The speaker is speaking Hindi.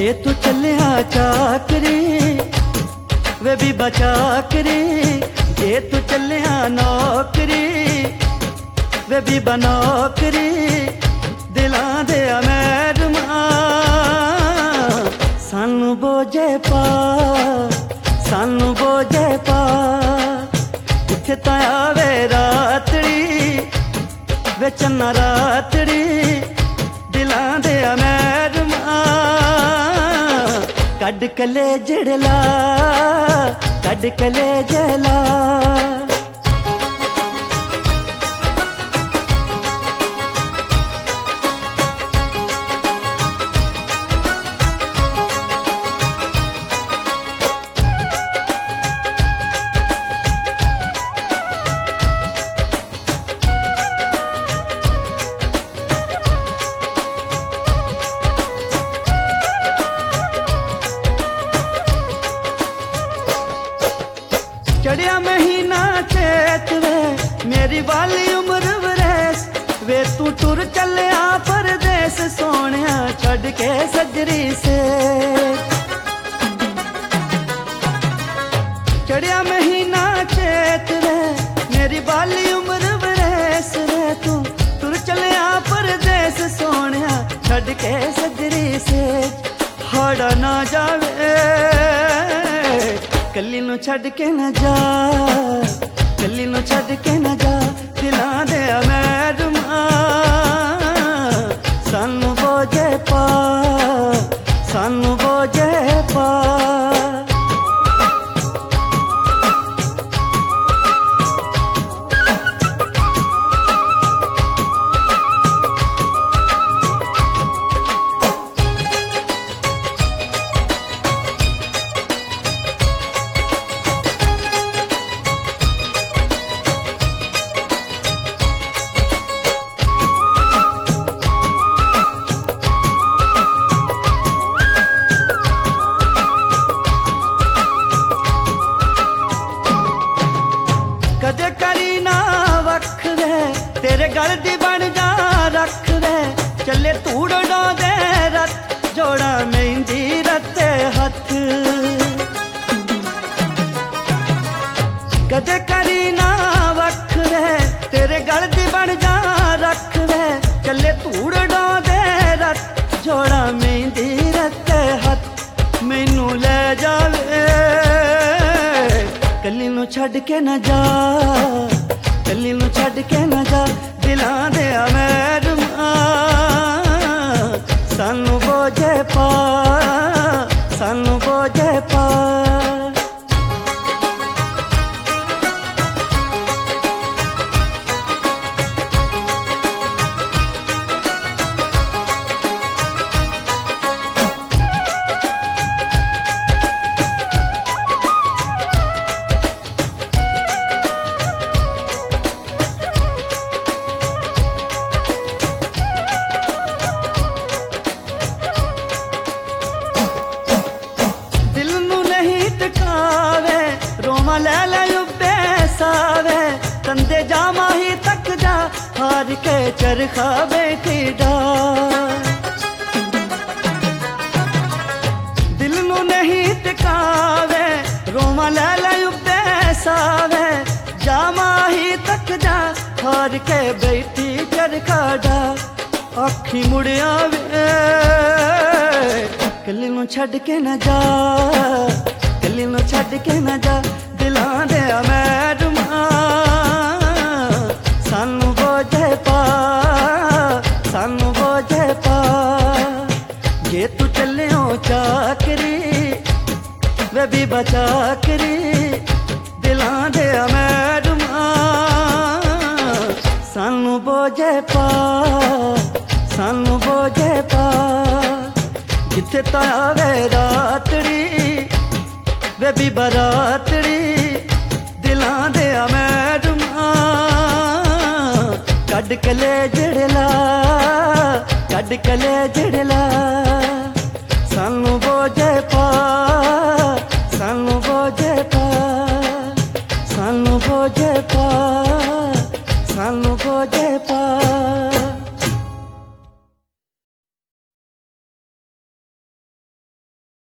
जे तू चलिया चाकरी वे भी बचाकरी, जे तू चलिया नौकरी वे भी बनौकरी, दिलां दे अमेरमा सानू बोझे पा, सानू बोझे पा। इत्थे तां आवे रातड़ी वे चन्ना रातड़ी, दिलां दे अमेरमा कड कले जड़ला, कड कले जला। चढ़िया महीना चेत वे मेरी वाली उम्र वरेस, वे तू टुर चलिया परदेस सोनिया छड़ के सजरी से। चढ़िया महीना चेत वे मेरी वाली उम्र वरेस, वे तू टुर चलिया परदेस सोनिया छड़ के सजरी से। हाड़ा ना जावे कली नू छड़ के न जा, कली नू छड़ के न जा, दिलां दे अमेरमा सानू बोझे पा, सानू बोझे पा। कदे करी ना वख वे तेरे गल दी बन जा रख वे, चले तूड़ो दे रत जोड़ा मेहंदी रते हथ। कदे करी ना वख वे तेरे गल दी बन जा रख वे, चले तूड़ो दे रत जोड़ा मेहंदी रते हथ। मैनू ले जावे कली नू छड़ के न जा, कली नू छड़ के न जा, दिलां दे अमेरमा सानू बोझे पा, सानू बोझे पा। रोमा ले ले उबे सावे तंदे जामा ही तक जा, हार के चरखा बैठी डा। दिल नू नहीं टिकावे रोमा ले ले उबे सावे, जामा ही तक जा हार के बैठी चरखा डा। आखी मुड़िया वे कली नू छड़ के न जा, कली नू छड़ के न जा, दिलां दे अमेरमा सानू बोझे पा, सानू बोझे पा। जे तू चलियो चाकरी वे भी बचाकरी, दिलां दे अमेरमा सानू बोझे पा, सानू बोझे पा। जिथे तां आवे रातड़ी वे भी बरातड़ी, दिलां दे अमेरमा कड कले जड़ला, कड कले जड़ला। सानू बोझे पा, सानू बोझे पा, सानू बोझे पा, सानू बोझे पा।